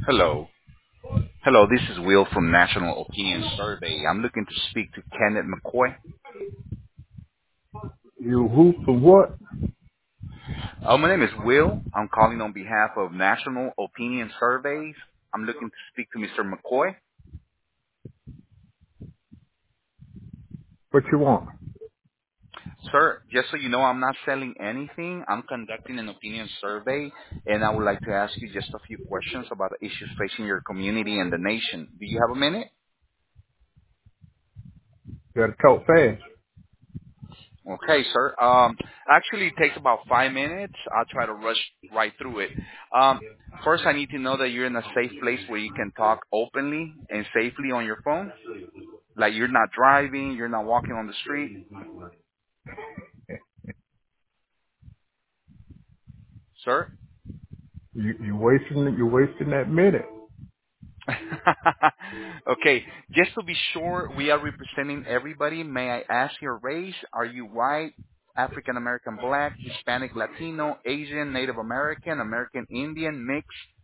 Hello. Hello, this is Will from National Opinion Survey. I'm looking to speak to Kenneth McCoy. You who for what? My name is Will. I'm calling on behalf of National Opinion Surveys. I'm looking to speak to Mr. McCoy. What you want? Sir, just so you know, I'm not selling anything. I'm conducting an opinion survey, and I would like to ask you just a few questions about the issues facing your community and the nation. Do you have a minute? You gotta talk fast. Okay, sir. Actually, it takes about 5 minutes. I'll try to rush right through it. First, I need to know that you're in a safe place where you can talk openly and safely on your phone. Like you're not driving, you're not walking on the street, sir. You wasting that minute. Okay, just to be sure, we are representing everybody. May I ask your race? Are you white, African American, black, Hispanic, Latino, Asian, Native American, American Indian, mixed?